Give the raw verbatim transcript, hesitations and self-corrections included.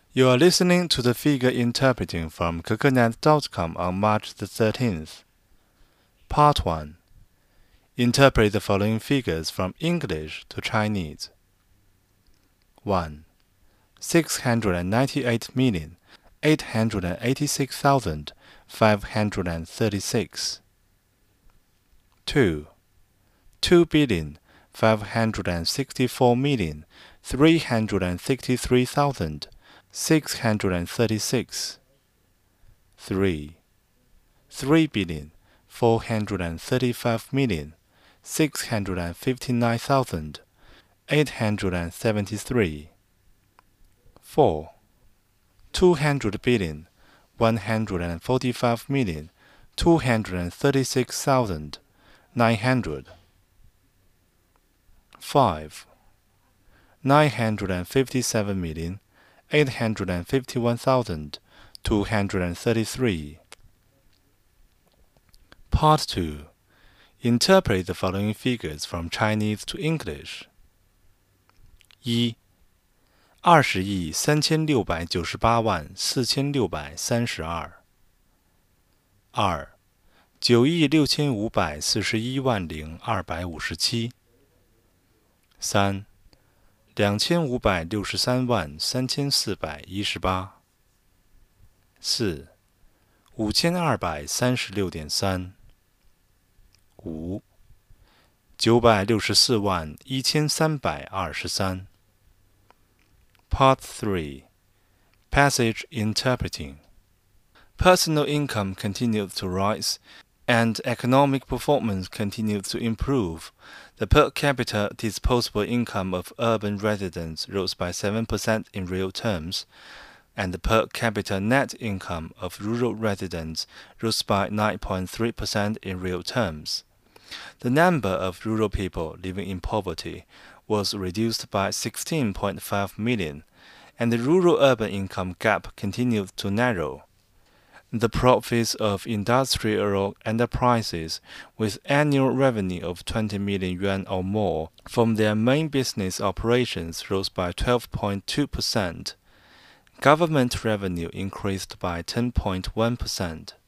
You are listening to the figure interpreting from Kekenet dot com on March the thirteenth. Part one. Interpret the following figures from English to Chinese. one. six hundred ninety-eight million, eight hundred eighty-six thousand, five hundred thirty-six. two. two billion, five hundred sixty-four million, three hundred sixty-three thousand, six hundred thirty-six. three. three billion, four hundred thirty-five million, six hundred fifty-nine thousand, eight hundred seventy-three. four. two hundred billion, one hundred forty-five million, two hundred thirty-six thousand, nine hundred. five. nine hundred fifty-seven million, eight hundred fifty-one thousand, two hundred thirty-three. Part two. Interpret the following figures from Chinese to English. 一. 二十亿三千六百九十八万四千六百三十二。二. 九亿六千五百四十一万零二百五十七。三. 两千五百六十三万三千四百一十八。四. 五千二百三十六点三。五。九百六十四万一千三百二十三。Part three. Passage Interpreting. Personal income continued to rise, and economic performance continued to improve. The per capita disposable income of urban residents rose by seven percent in real terms, and the per capita net income of rural residents rose by nine point three percent in real terms. The number of rural people living in poverty was reduced by sixteen point five million, and the rural-urban income gap continued to narrow. The profits of industrial enterprises with annual revenue of twenty million yuan or more from their main business operations rose by twelve point two percent. Government revenue increased by ten point one percent.